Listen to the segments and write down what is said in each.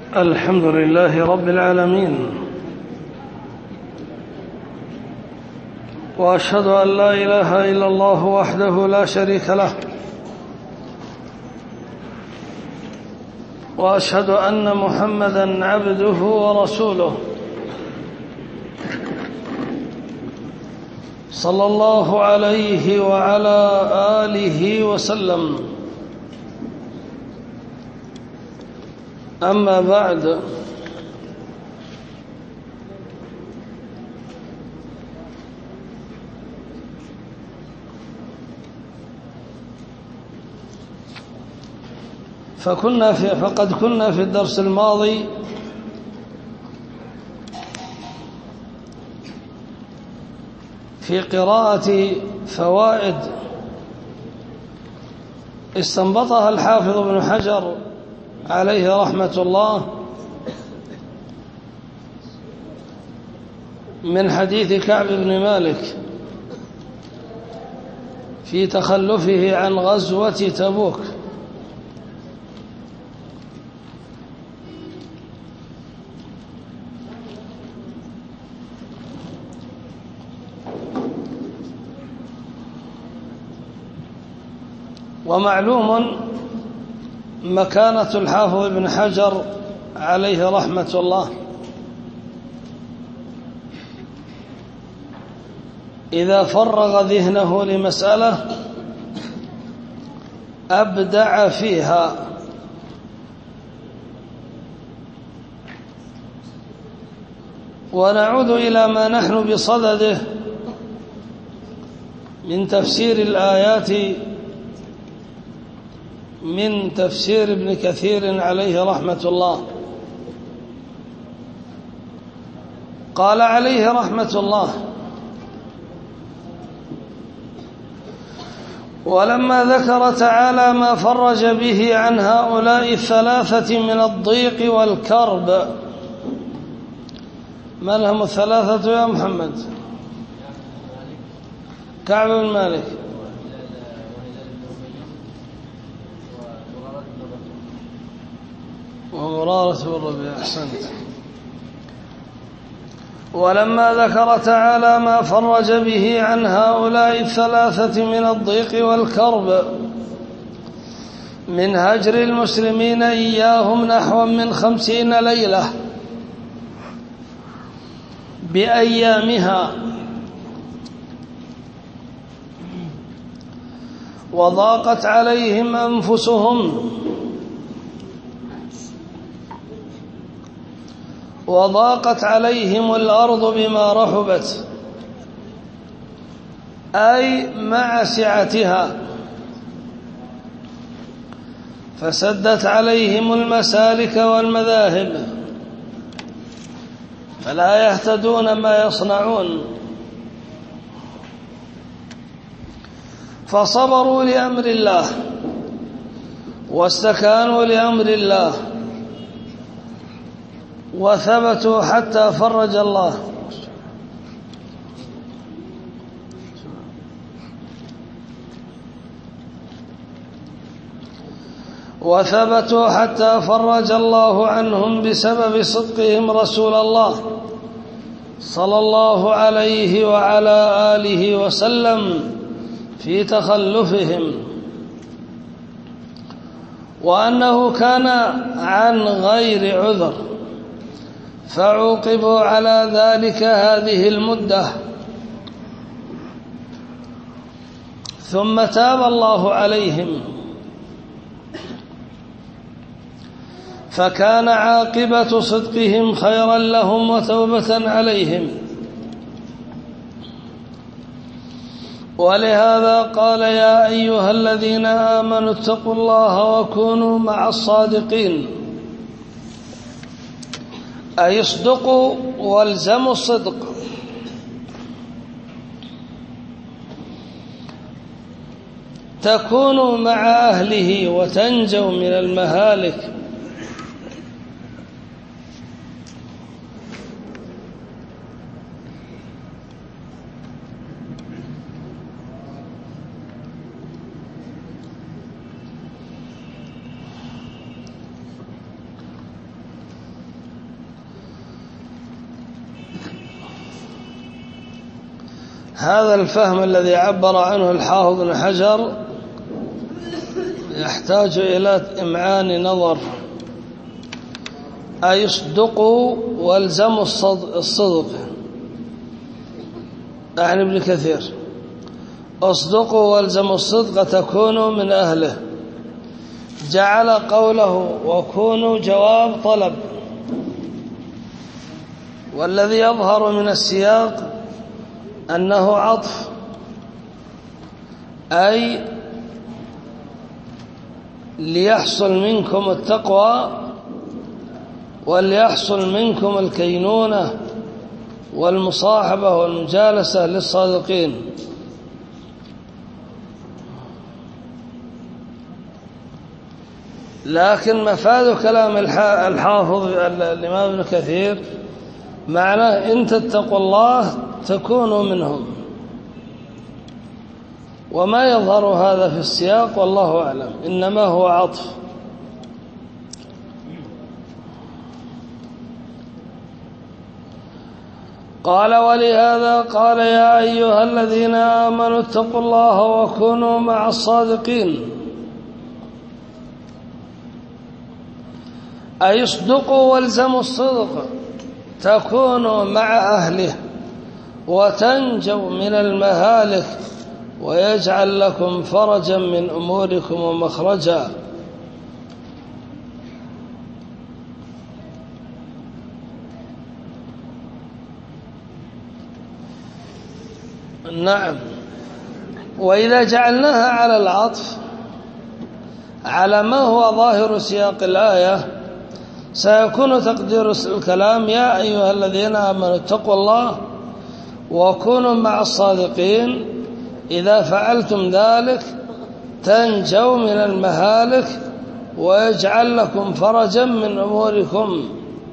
الحمد لله رب العالمين، وأشهد أن لا إله إلا الله وحده لا شريك له، وأشهد أن محمدًا عبده ورسوله صلى الله عليه وعلى آله وسلم. أما بعد، فقد كنا في الدرس الماضي في قراءة فوائد استنبطها الحافظ ابن حجر عليه رحمة الله من حديث كعب بن مالك في تخلفه عن غزوة تبوك. ومعلوم مكانة الحافظ ابن حجر عليه رحمة الله، إذا فرغ ذهنه لمسألة أبدع فيها، ونعود إلى ما نحن بصدده من تفسير الآيات من تفسير ابن كثير عليه رحمة الله. قال عليه رحمة الله: ولما ذكر تعالى ما فرج به عن هؤلاء الثلاثة من الضيق والكرب. من هم الثلاثة يا محمد؟ كعب بن مالك ومرارة بن الربيع. أحسنت. ولما ذكر تعالى ما فرج به عن هؤلاء الثلاثة من الضيق والكرب من هجر المسلمين إياهم نحو من 50 ليلة بأيامها، وضاقت عليهم أنفسهم وضاقت عليهم الأرض بما رحبت، أي مع سعتها، فسدت عليهم المسالك والمذاهب فلا يهتدون ما يصنعون، فصبروا لأمر الله واستكانوا لأمر الله وثبتوا حتى فرج الله. وثبتوا حتى فرج الله عنهم بسبب صدقهم رسول الله صلى الله عليه وعلى آله وسلم في تخلفهم، وأنه كان عن غير عذر، فعوقبوا على ذلك هذه المدة، ثم تاب الله عليهم، فكان عاقبة صدقهم خيرا لهم وتوبة عليهم. ولهذا قال: يا أيها الذين آمنوا اتقوا الله وكونوا مع الصادقين، أي اصدقوا والزموا الصدق، تكونوا مع أهله وتنجوا من المهالك. هذا الفهم الذي عبر عنه الحافظ بن حجر يحتاج إلى إمعان نظر. أي اصدقوا والزموا الصدق، يعني ابن كثير اصدقوا والزموا الصدق تكونوا من أهله، جعل قوله وكونوا جواب طلب، والذي يظهر من السياق أنه عطف، أي ليحصل منكم التقوى وليحصل منكم الكينونة والمصاحبة والمجالسة للصادقين. لكن مفاد كلام الحافظ الإمام ابن كثير معناه إن تتقوا الله تكونوا منهم، وما يظهر هذا في السياق والله أعلم، إنما هو عطف. قال ولهذا قال يا أيها الذين آمنوا اتقوا الله وكونوا مع الصادقين، أي اصدقوا والزموا الصدق تكونوا مع أهله وتنجوا من المهالك ويجعل لكم فرجا من أموركم ومخرجا. نعم. وإذا جعلناها على العطف على ما هو ظاهر سياق الآية سيكون تقدير الكلام يا أيها الذين آمنوا اتقوا الله وكونوا مع الصادقين، إذا فعلتم ذلك تنجوا من المهالك ويجعل لكم فرجا من أموركم.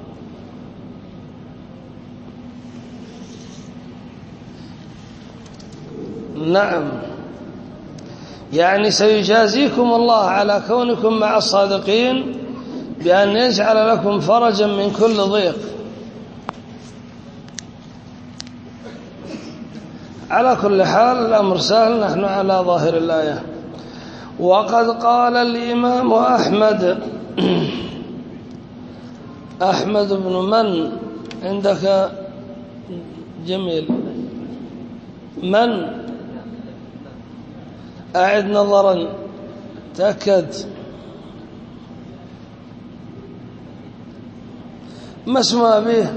نعم، يعني سيجازيكم الله على كونكم مع الصادقين بأن يجعل لكم فرجا من كل ضيق. على كل حال الأمر سهل، نحن على ظاهر الآية. وقد قال الإمام أحمد بن من عندك؟ جميل. من؟ أعد نظرا تأكد. ما اسم أبيه؟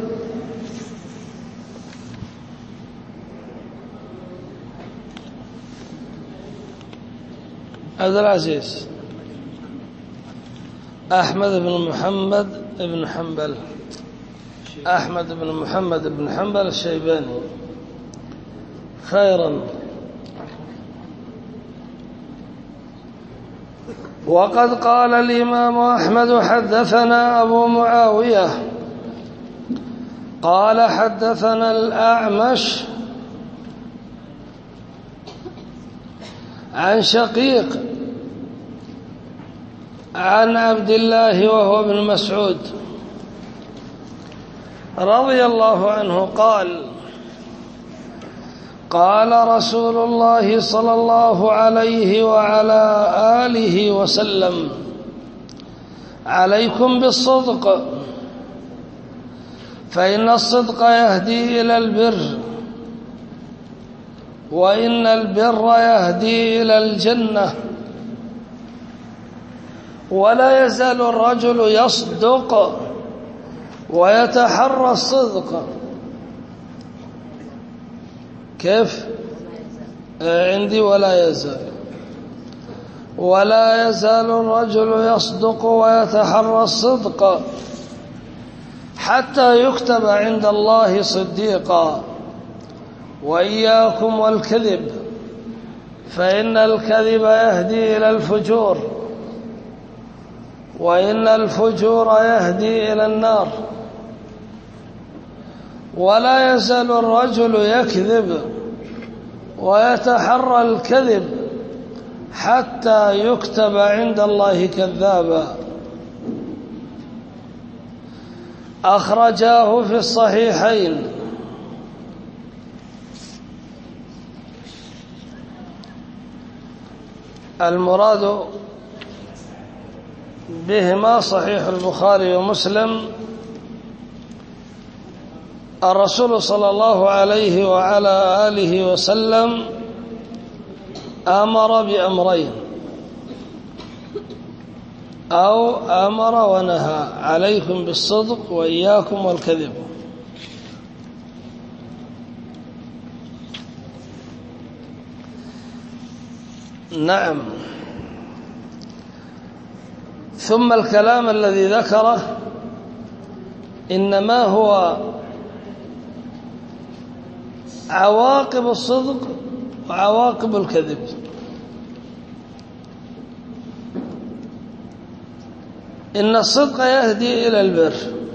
عبد العزيز. أحمد بن محمد بن حنبل. أحمد بن محمد بن حنبل الشيباني. خيرا. وقد قال الإمام أحمد حدثنا أبو معاوية قال حدثنا الأعمش عن شقيق عن عبد الله وهو ابن مسعود رضي الله عنه قال قال رسول الله صلى الله عليه وعلى آله وسلم عليكم بالصدق فإن الصدق يهدي إلى البر وإن البر يهدي إلى الجنة ولا يزال الرجل يصدق ويتحرى الصدق. كيف؟ عندي ولا يزال الرجل يصدق ويتحرى الصدق حتى يكتب عند الله صديقا. وإياكم والكذب فإن الكذب يهدي إلى الفجور وإن الفجور يهدي إلى النار. ولا يزال الرجل يكذب ويتحرى الكذب حتى يكتب عند الله كذابا. أخرجاه في الصحيحين. المراد بهما صحيح البخاري ومسلم. الرسول صلى الله عليه وعلى آله وسلم أمر بأمرين أو أمر ونهى: عليكم بالصدق وإياكم والكذب. نعم. ثم الكلام الذي ذكره إنما هو عواقب الصدق وعواقب الكذب. إن الصدق يهدي إلى البر،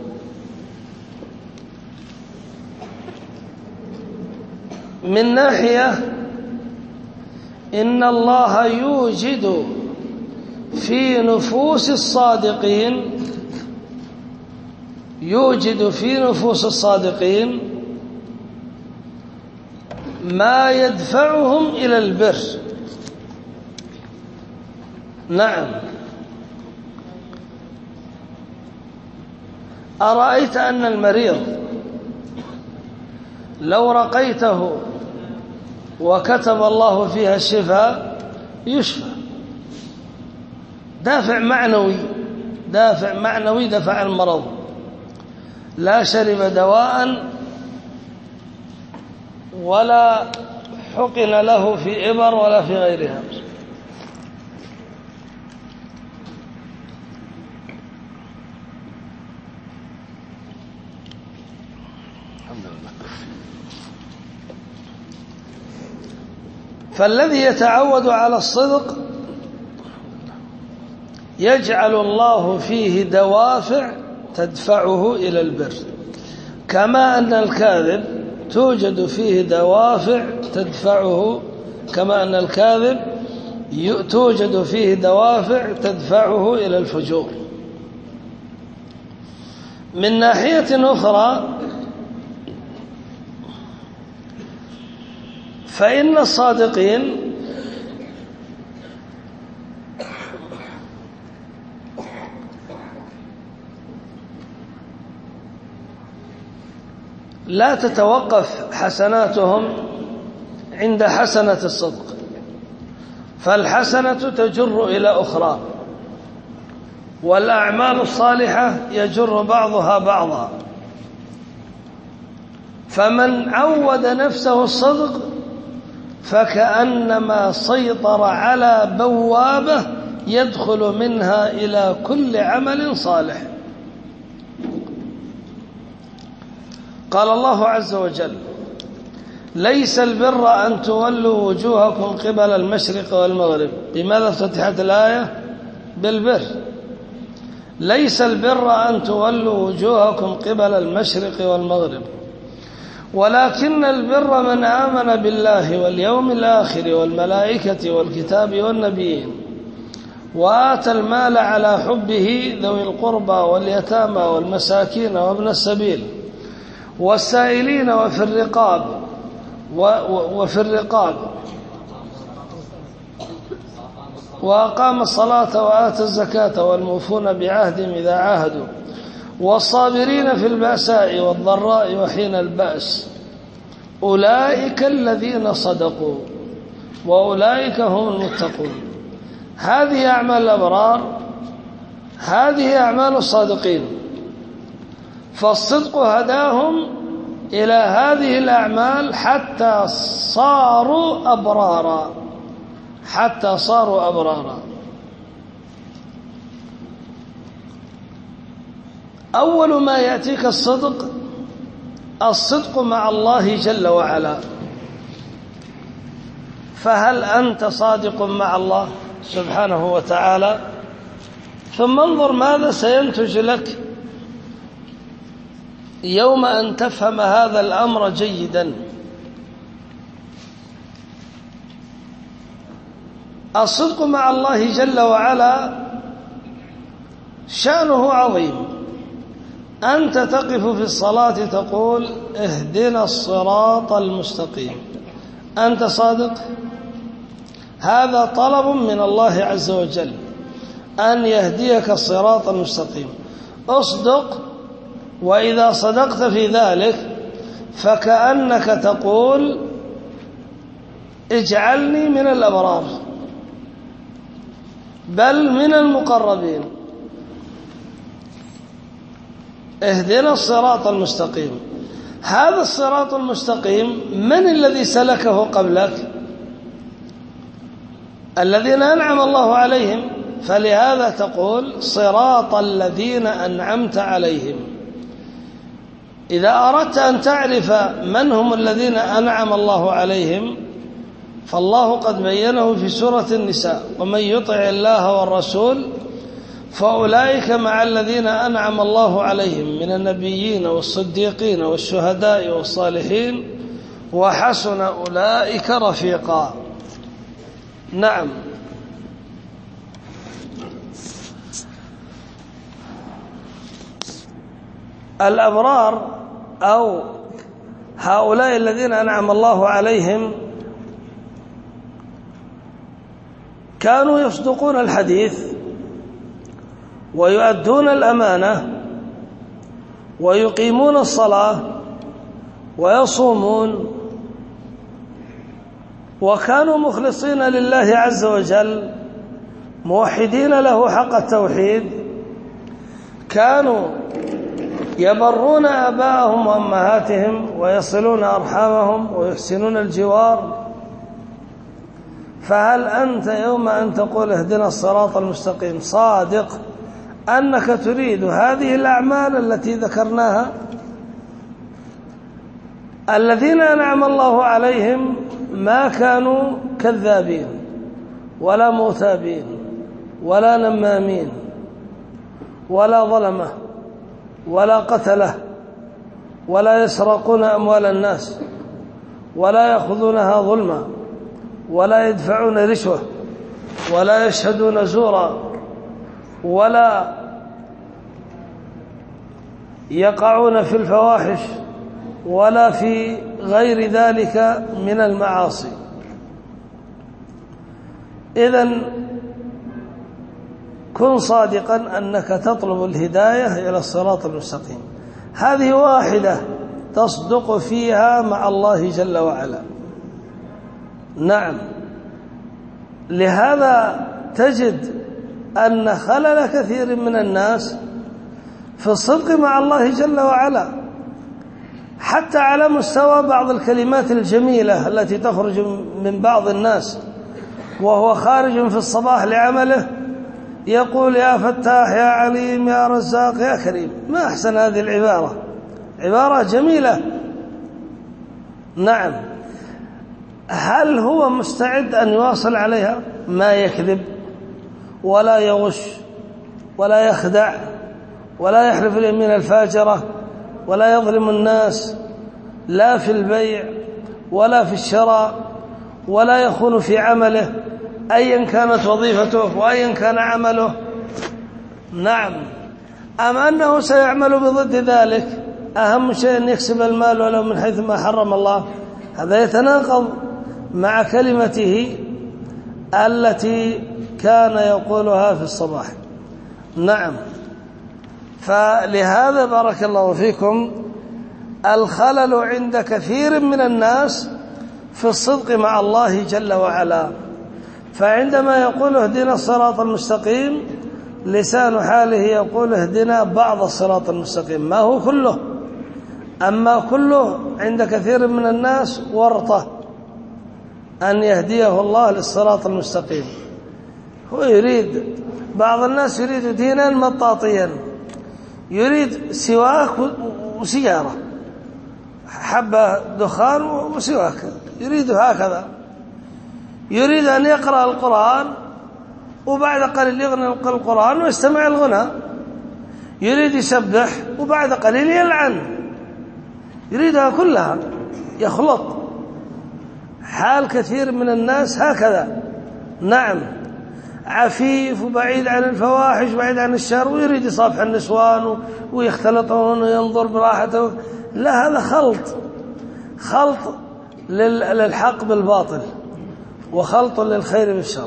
من ناحية إن الله يوجد في نفوس الصادقين ما يدفعهم إلى البر. نعم. أرأيت أن المريض لو رقيته وكتب الله فيها الشفاء يشفى، دافع معنوي دفع المرض، لا شرب دواء ولا حقن له في إبر ولا في غيرها. فالذي يتعود على الصدق يجعل الله فيه دوافع تدفعه إلى البر، كما أن الكاذب توجد فيه دوافع تدفعه إلى الفجور. من ناحية أخرى فإن الصادقين لا تتوقف حسناتهم عند حسنة الصدق، فالحسنة تجر إلى أخرى، والأعمال الصالحة يجر بعضها بعضا. فمن عود نفسه الصدق فكأنما سيطر على بوابة يدخل منها إلى كل عمل صالح. قال الله عز وجل: ليس البر أن تولوا وجوهكم قبل المشرق والمغرب. بماذا افتتحت الآية؟ بالبر. ليس البر أن تولوا وجوهكم قبل المشرق والمغرب، ولكن البر من آمن بالله واليوم الآخر والملائكة والكتاب والنبيين وآتى المال على حبه ذوي القربى واليتامى والمساكين وابن السبيل والسائلين وفي الرقاب وأقام الصلاة وآتى الزكاة والموفون بعهدهم إذا عاهدوا والصابرين في البأساء والضراء وحين البأس أولئك الذين صدقوا وأولئك هم المتقون. هذه أعمال الأبرار، هذه أعمال الصادقين. فالصدق هداهم إلى هذه الأعمال حتى صاروا أبرارا. أول ما يأتيك الصدق مع الله جل وعلا. فهل أنت صادق مع الله سبحانه وتعالى؟ ثم انظر ماذا سينتج لك يوم أن تفهم هذا الأمر جيدا. الصدق مع الله جل وعلا شأنه عظيم. أنت تقف في الصلاة تقول: اهدنا الصراط المستقيم. أنت صادق؟ هذا طلب من الله عز وجل أن يهديك الصراط المستقيم. اصدق، وإذا صدقت في ذلك فكأنك تقول اجعلني من الأبرار بل من المقربين، اهدنا الصراط المستقيم. هذا الصراط المستقيم من الذي سلكه قبلك؟ الذين أنعم الله عليهم، فلهذا تقول صراط الذين أنعمت عليهم. إذا أردت أن تعرف من هم الذين أنعم الله عليهم فالله قد بينه في سورة النساء: ومن يطع الله والرسول فأولئك مع الذين أنعم الله عليهم من النبيين والصديقين والشهداء والصالحين وحسن أولئك رفيقا. نعم. الأبرار أو هؤلاء الذين أنعم الله عليهم كانوا يصدقون الحديث ويؤدون الأمانة ويقيمون الصلاة ويصومون، وكانوا مخلصين لله عز وجل موحدين له حق التوحيد. كانوا يبرون آباءهم وأمهاتهم ويصلون أرحامهم ويحسنون الجوار. فهل أنت يوم أن تقول اهدنا الصراط المستقيم صادق أنك تريد هذه الأعمال التي ذكرناها؟ الذين أنعم الله عليهم ما كانوا كذابين ولا مغتابين ولا نمامين ولا ظلمة ولا قتلة ولا يسرقون أموال الناس ولا يأخذونها ظلما ولا يدفعون رشوة ولا يشهدون زورا ولا يقعون في الفواحش ولا في غير ذلك من المعاصي. إذن كن صادقا أنك تطلب الهداية إلى الصراط المستقيم. هذه واحدة تصدق فيها مع الله جل وعلا. نعم. لهذا تجد أن خلل كثير من الناس في الصدق مع الله جل وعلا، حتى على مستوى بعض الكلمات الجميلة التي تخرج من بعض الناس وهو خارج في الصباح لعمله يقول يا فتاح يا عليم يا رزاق يا كريم. ما أحسن هذه العبارة، عبارة جميلة. نعم. هل هو مستعد أن يواصل عليها؟ ما يكذب ولا يغش ولا يخدع ولا يحلف اليمين الفاجرة ولا يظلم الناس لا في البيع ولا في الشراء ولا يخون في عمله أيا كانت وظيفته وأيا كان عمله. نعم. أم أنه سيعمل بضد ذلك؟ أهم شيء أن يكسب المال ولو من حيث ما حرم الله. هذا يتناقض مع كلمته التي كان يقولها في الصباح. نعم. فلهذا بارك الله فيكم الخلل عند كثير من الناس في الصدق مع الله جل وعلا. فعندما يقول اهدنا الصراط المستقيم لسان حاله يقول اهدنا بعض الصراط المستقيم، ما هو كله. أما كله عند كثير من الناس ورطة أن يهديه الله للصراط المستقيم. هو يريد، بعض الناس يريد دينا مطاطيا، يريد سواك وسيارة، حبة دخان وسواك، يريد هكذا. يريد أن يقرأ القرآن وبعد قليل يغني القرآن ويستمع الغنى، يريد يسبح وبعد قليل يلعن، يريدها كلها، يخلط. حال كثير من الناس هكذا. نعم. عفيف وبعيد عن الفواحش بعيد عن الشر ويريد يصافح النسوان ويختلطون وينظر براحته. لا، هذا خلط للحق بالباطل. وخلط للخير بالشر،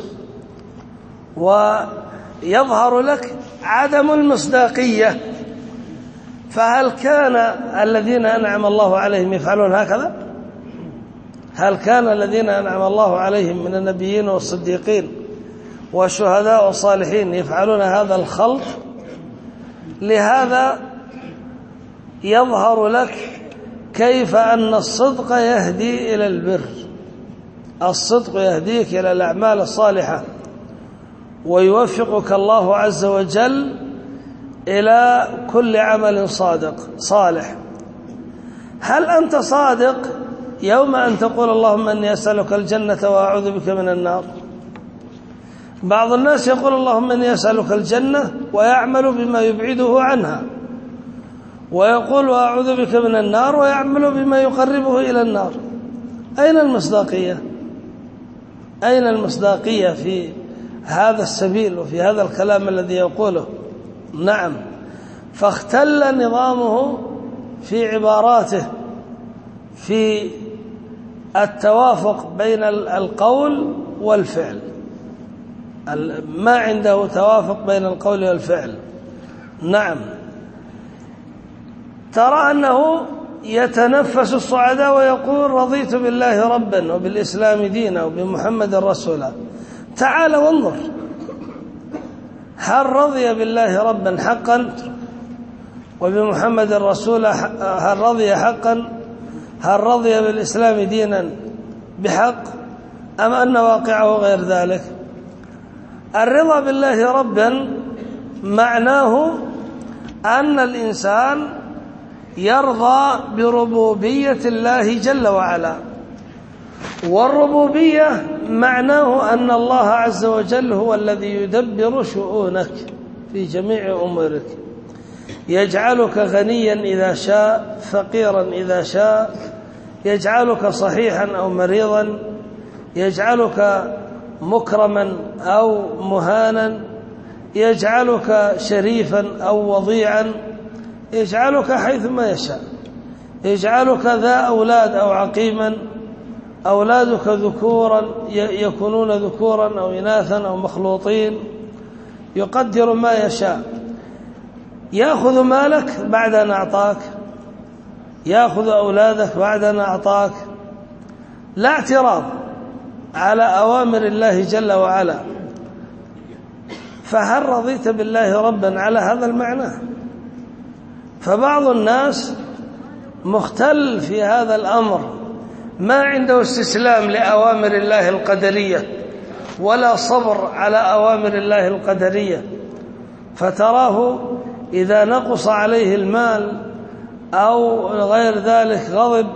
ويظهر لك عدم المصداقية. فهل كان الذين أنعم الله عليهم يفعلون هكذا؟ هل كان الذين أنعم الله عليهم من النبيين والصديقين والشهداء والصالحين يفعلون هذا الخلط؟ لهذا يظهر لك كيف أن الصدق يهدي إلى البر، الصدق يهديك إلى الأعمال الصالحة، ويوفقك الله عز وجل إلى كل عمل صالح. هل أنت صادق يوم أن تقول اللهم أني أسألك الجنة وأعوذ بك من النار؟ بعض الناس يقول اللهم أني أسألك الجنة ويعمل بما يبعده عنها، ويقول وأعوذ بك من النار ويعمل بما يقربه إلى النار. أين المصداقية؟ أين المصداقية في هذا السبيل وفي هذا الكلام الذي يقوله؟ نعم، فاختل نظامه في عباراته، في التوافق بين القول والفعل، ما عنده توافق بين القول والفعل. نعم، ترى أنه يتنفس الصعداء ويقول رضيت بالله ربا وبالإسلام دينا وبمحمد رسولا. تعال وانظر، هل رضي بالله ربا حقا وبمحمد رسولا؟ هل رضي حقا؟ هل رضي بالإسلام دينا بحق، أم أن واقعه غير ذلك؟ الرضا بالله ربا معناه أن الإنسان يرضى بربوبية الله جل وعلا، والربوبية معناه أن الله عز وجل هو الذي يدبر شؤونك في جميع أمورك، يجعلك غنيا إذا شاء، فقيرا إذا شاء، يجعلك صحيحا أو مريضا، يجعلك مكرما أو مهانا، يجعلك شريفا أو وضيعا، يجعلك حيثما يشاء، يجعلك ذا أولاد أو عقيما، أولادك ذكورا يكونون ذكورا أو إناثا أو مخلوطين، يقدر ما يشاء. يأخذ مالك بعد أن أعطاك، يأخذ أولادك بعد أن أعطاك، لا اعتراض على أوامر الله جل وعلا. فهل رضيت بالله ربا على هذا المعنى؟ فبعض الناس مختل في هذا الأمر، ما عنده استسلام لأوامر الله القدرية ولا صبر على أوامر الله القدرية، فتراه إذا نقص عليه المال أو غير ذلك غضب،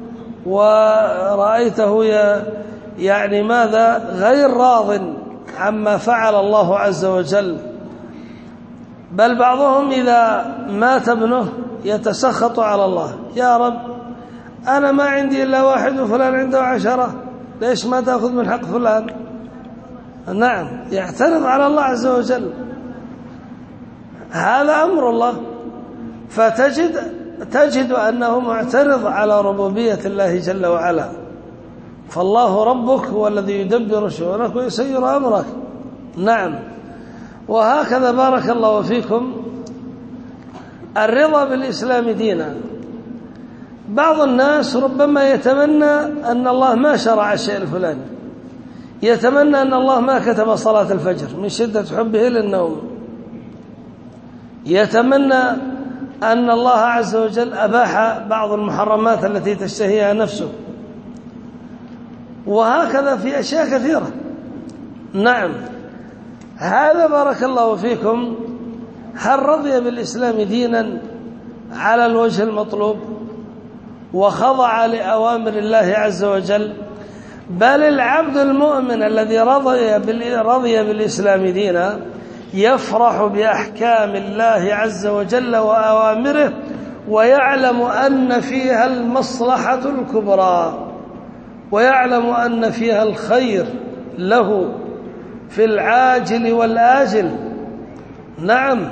ورأيته يعني ماذا غير راض عما فعل الله عز وجل. بل بعضهم إذا مات ابنه يتسخط على الله، يا رب أنا ما عندي إلا واحد وفلان عنده 10، ليش ما تأخذ من حق فلان؟ نعم، يعترض على الله عز وجل، هذا أمر الله. فتجد أنه معترض على ربوبية الله جل وعلا. فالله ربك هو الذي يدبر شؤونك ويسير أمرك. نعم، وهكذا بارك الله فيكم الرضا بالإسلام دينا. بعض الناس ربما يتمنى أن الله ما شرع الشيء الفلاني، يتمنى أن الله ما كتب صلاة الفجر من شدة حبه للنوم، يتمنى أن الله عز وجل أباح بعض المحرمات التي تشتهيها نفسه، وهكذا في أشياء كثيرة. نعم، هذا بارك الله فيكم هل رضي بالإسلام دينا على الوجه المطلوب وخضع لأوامر الله عز وجل؟ بل العبد المؤمن الذي رضي بالإسلام دينا يفرح بأحكام الله عز وجل وأوامره، ويعلم أن فيها المصلحة الكبرى، ويعلم أن فيها الخير له في العاجل والآجل. نعم،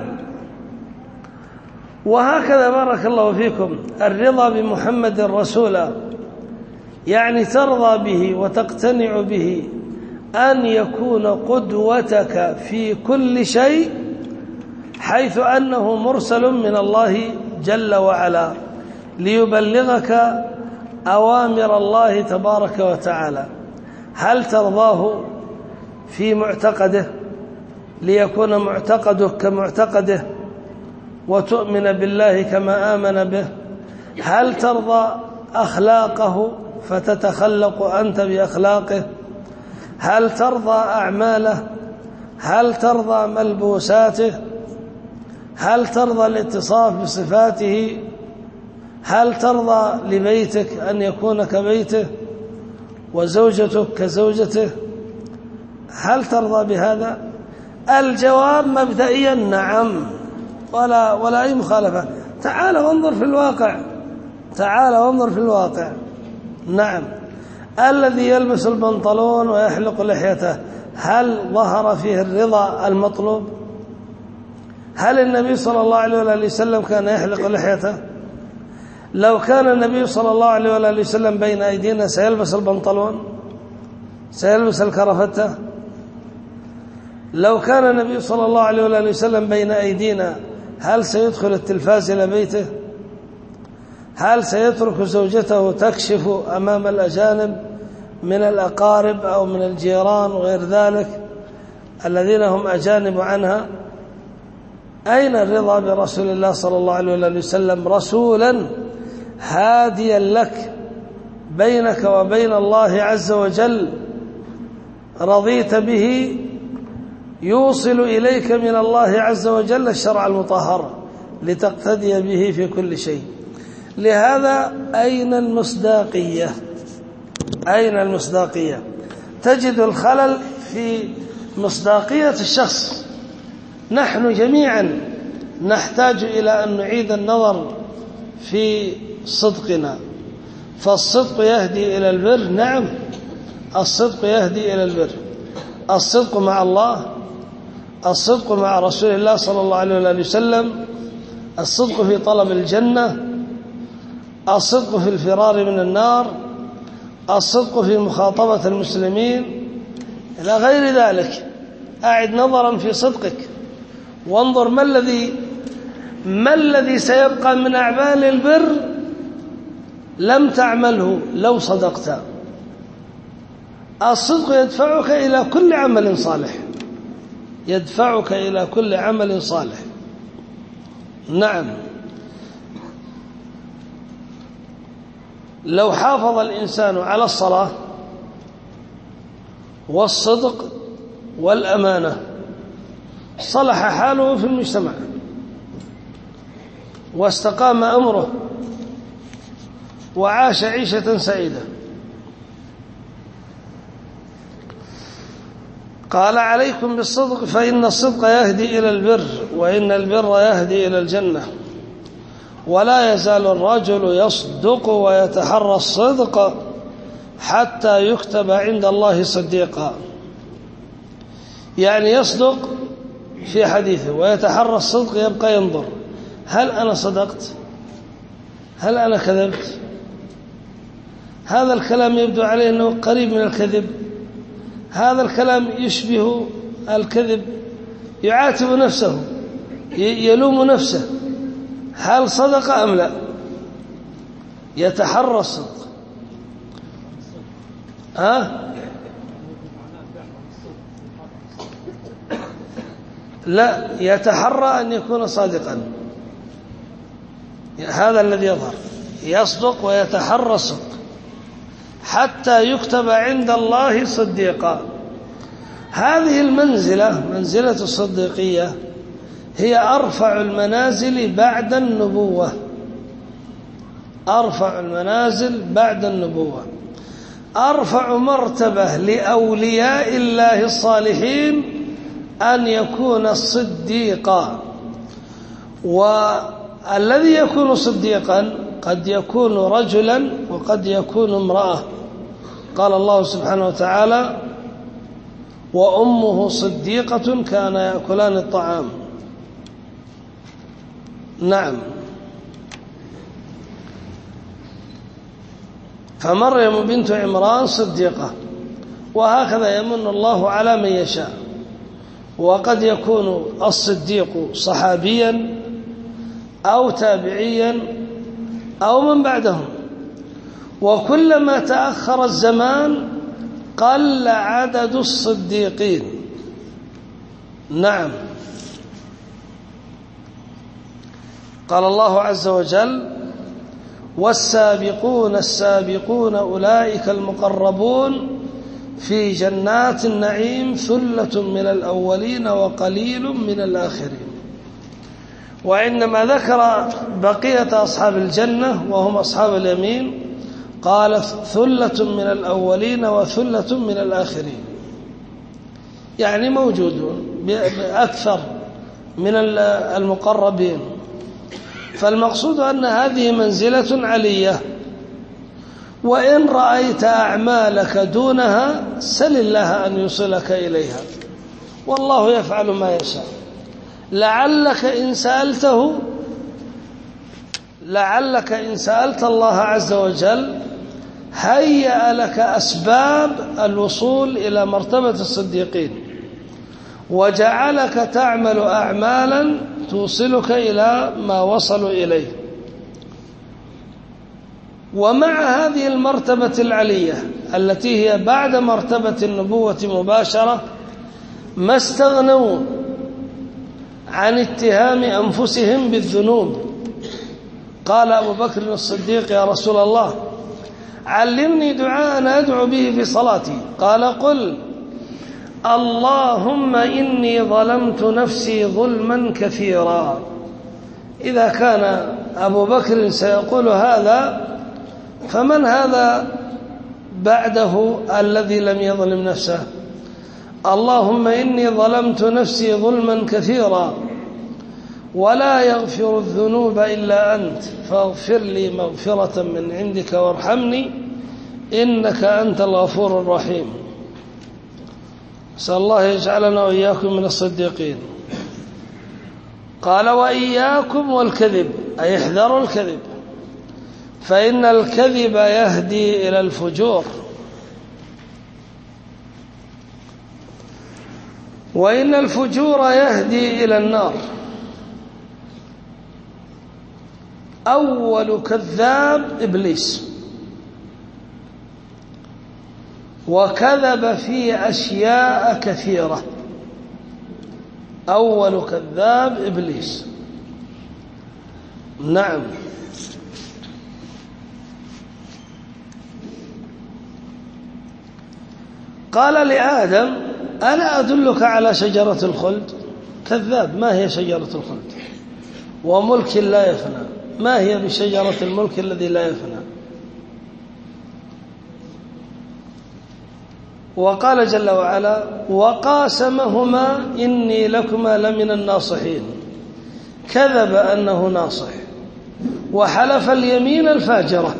وهكذا بارك الله فيكم الرضا بمحمد رسولا، يعني ترضى به وتقتنع به أن يكون قدوتك في كل شيء، حيث أنه مرسل من الله جل وعلا ليبلغك أوامر الله تبارك وتعالى. هل ترضاه في معتقده ليكون معتقدك كمعتقده وتؤمن بالله كما آمن به؟ هل ترضى أخلاقه فتتخلق أنت بأخلاقه؟ هل ترضى أعماله؟ هل ترضى ملبوساته؟ هل ترضى الاتصاف بصفاته؟ هل ترضى لبيتك أن يكون كبيته وزوجتك كزوجته؟ هل ترضى بهذا؟ الجواب مبدئيا نعم، ولا أي مخالفة. تعال وانظر في الواقع، تعال وانظر في الواقع. نعم، الذي يلبس البنطلون ويحلق لحيته هل ظهر فيه الرضا المطلوب؟ هل النبي صلى الله عليه وآله وسلم كان يحلق لحيته؟ لو كان النبي صلى الله عليه وآله وسلم بين أيدينا سيلبس البنطلون؟ سيلبس الكرفتة؟ لو كان النبي صلى الله عليه وآله وسلم بين أيدينا هل سيدخل التلفاز إلى بيته؟ هل سيترك زوجته تكشف أمام الأجانب من الأقارب أو من الجيران وغير ذلك الذين هم أجانب عنها؟ أين الرضا برسول الله صلى الله عليه وسلم رسولا هاديا لك بينك وبين الله عز وجل، رضيت به يوصل إليك من الله عز وجل الشرع المطهر لتقتدي به في كل شيء. لهذا أين المصداقية؟ أين المصداقية؟ تجد الخلل في مصداقية الشخص. نحن جميعا نحتاج إلى أن نعيد النظر في صدقنا، فالصدق يهدي إلى البر. نعم، الصدق يهدي إلى البر. الصدق مع الله، الصدق مع رسول الله صلى الله عليه وسلم، الصدق في طلب الجنة، الصدق في الفرار من النار، الصدق في مخاطبة المسلمين إلى غير ذلك. أعد نظرا في صدقك وانظر ما الذي سيبقى من أعمال البر لم تعمله لو صدقت. الصدق يدفعك إلى كل عمل صالح، يدفعك إلى كل عمل صالح. نعم، لو حافظ الإنسان على الصلاة والصدق والأمانة صلح حاله في المجتمع واستقام أمره وعاش عيشة سعيدة. قال عليكم بالصدق فإن الصدق يهدي إلى البر وإن البر يهدي إلى الجنة. ولا يزال الرجل يصدق ويتحرى الصدق حتى يكتب عند الله صديقا، يعني يصدق في حديثه ويتحرى الصدق، يبقى ينظر هل أنا صدقت؟ هل أنا كذبت؟ هذا الكلام يبدو عليه أنه قريب من الكذب، هذا الكلام يشبه الكذب، يعاتب نفسه، يلوم نفسه، هل صدق أم لا؟ يتحرى الصدق. لا، يتحرى أن يكون صادقا، هذا الذي يظهر، يصدق ويتحرى الصدق حتى يكتب عند الله صديقا. هذه المنزلة، منزلة الصديقية، هي أرفع المنازل بعد النبوة، أرفع المنازل بعد النبوة، أرفع مرتبة لأولياء الله الصالحين أن يكون الصديقا. والذي يكون صديقا قد يكون رجلا وقد يكون امرأة. قال الله سبحانه وتعالى وأمه صديقة كان يأكلان الطعام. نعم، فمريم بنت عمران صديقة، وهكذا يمن الله على من يشاء. وقد يكون الصديق صحابيا أو تابعيا أو من بعدهم، وكلما تأخر الزمان قل عدد الصديقين. نعم. قال الله عز وجل: والسابقون السابقون أولئك المقربون في جنات النعيم ثلة من الأولين وقليل من الآخرين. وعندما ذكر بقية أصحاب الجنة وهم أصحاب اليمين قال: ثلة من الأولين وثلة من الآخرين، يعني موجودون أكثر من المقربين. فالمقصود أن هذه منزلة علية، وإن رأيت أعمالك دونها سل الله أن يوصلك إليها، والله يفعل ما يشاء. لعلك إن سألت الله عز وجل هيأ لك أسباب الوصول إلى مرتبة الصديقين، وجعلك تعمل أعمالا توصلك إلى ما وصلوا إليه. ومع هذه المرتبة العلية التي هي بعد مرتبة النبوة مباشرة ما استغنوا عن اتهام أنفسهم بالذنوب. قال أبو بكر الصديق: يا رسول الله علمني دعاء أدعو به في صلاتي. قال: قل: اللهم إني ظلمت نفسي ظلما كثيرا. إذا كان أبو بكر سيقول هذا، فمن هذا بعده الذي لم يظلم نفسه؟ اللهم إني ظلمت نفسي ظلما كثيرا ولا يغفر الذنوب إلا أنت فاغفر لي مغفرة من عندك وارحمني إنك أنت الغفور الرحيم. نسأل الله يجعلنا وإياكم من الصديقين. قال: وإياكم والكذب، أي احذروا الكذب، فإن الكذب يهدي إلى الفجور، وإن الفجور يهدي إلى النار. أول كذاب إبليس، وكذب في أشياء كثيرة. أول كذاب إبليس. نعم. قال لآدم: ألا أدلك على شجرة الخلد؟ كذاب. ما هي شجرة الخلد؟ وملك لا يفنى. ما هي بشجرة الملك الذي لا يفنى؟ وقال جل وعلا: وقاسمهما إني لكما لمن الناصحين. كذب أنه ناصح، وحلف اليمين الفاجرة،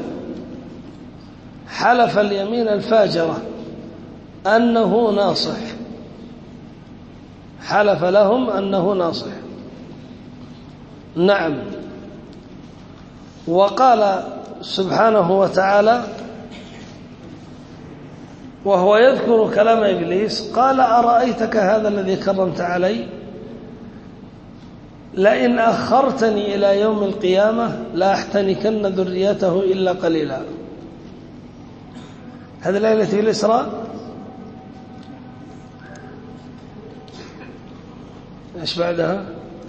حلف اليمين الفاجرة أنه ناصح، حلف لهم أنه ناصح. نعم. وقال سبحانه وتعالى وهو يذكر كلام إبليس: قال: أرأيتك هذا الذي كرمت علي لئن أخرتني إلى يوم القيامة لأحتنكن ذريته إلا قليلا. هذا ليلة الإسراء. إيش بعدها؟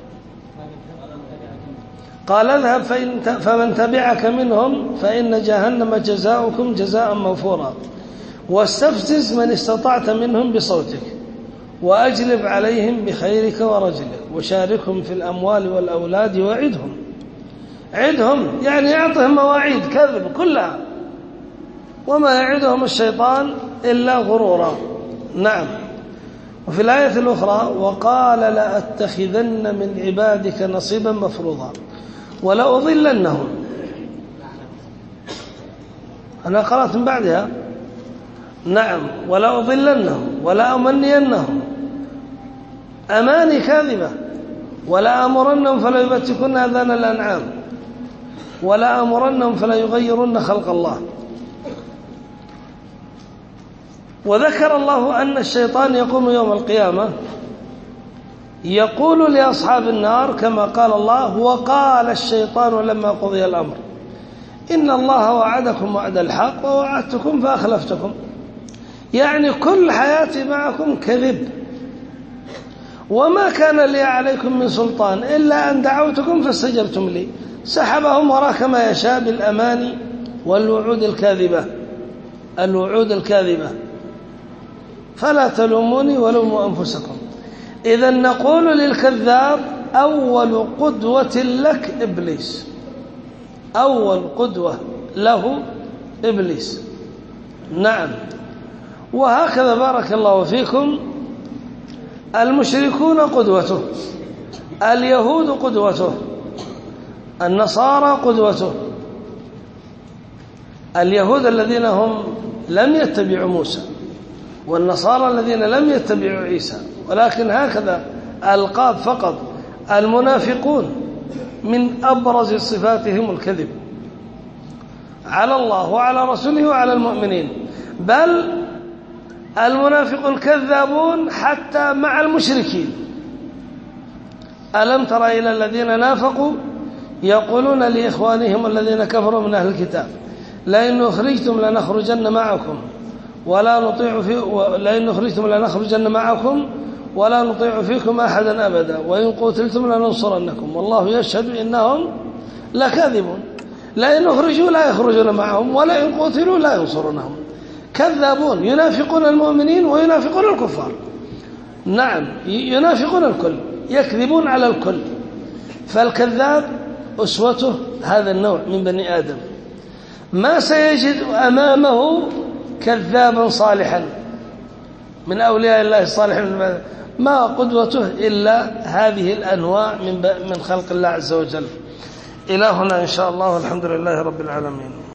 قال: اذهب فمن تبعك منهم فإن جهنم جزاؤكم جزاء موفورا واستفزز من استطعت منهم بصوتك وأجلب عليهم بخيرك ورجلك وشاركهم في الأموال والأولاد وعدهم. عدهم يعني أعطهم مواعيد كذب كلها، وما يعدهم الشيطان إلا غرورا. نعم. وفي الآية الأخرى: وقال: لأتخذن من عبادك نصيبا مفروضا ولأضلنهم. أنا قرأت من بعدها. نعم. ولأضلنهم ولأمنينهم، أماني كاذبة. ولأمرنهم فلا يبتكن آذان الأنعام ولأمرنهم فلا يغيرن خلق الله. وذكر الله أن الشيطان يقوم يوم القيامة يقول لأصحاب النار كما قال الله: وقال الشيطان لما قضي الأمر إن الله وعدكم وعد الحق ووعدتكم فأخلفتكم، يعني كل حياتي معكم كذب، وما كان لي عليكم من سلطان إلا أن دعوتكم فاستجبتم لي. سحبهم وراء كما يشاء بالأماني والوعود الكاذبة. فلا تلوموني ولوموا أنفسكم. إذا نقول للكذاب: أول قدوة لك إبليس، أول قدوة له إبليس. نعم. وهكذا بارك الله فيكم المشركون قدوته، اليهود قدوته، النصارى قدوته. اليهود الذين هم لم يتبعوا موسى، والنصارى الذين لم يتبعوا عيسى، ولكن هكذا ألقاب فقط. المنافقون من أبرز صفاتهم الكذب على الله وعلى رسوله وعلى المؤمنين، بل المنافقون كذابون حتى مع المشركين. ألم تر إلى الذين نافقوا يقولون لإخوانهم الذين كفروا من أهل الكتاب: لئن أخرجتم لنخرجن معكم ولا نطيع فيكم أحدا أبدا وإن قتلتم لننصرنكم والله يشهد إنهم لكاذبون. لئن أخرجوا لا يخرجون معهم ولئن قتلوا لا ينصرونهم. كذابون، ينافقون المؤمنين وينافقون الكفار. نعم، ينافقون الكل، يكذبون على الكل. فالكذاب أسوته هذا النوع من بني آدم. ما سيجد أمامه كذابا صالحا من أولياء الله الصالحين، ما قدوته إلا هذه الأنواع من خلق الله عز وجل. إلى هنا إن شاء الله، والحمد لله رب العالمين.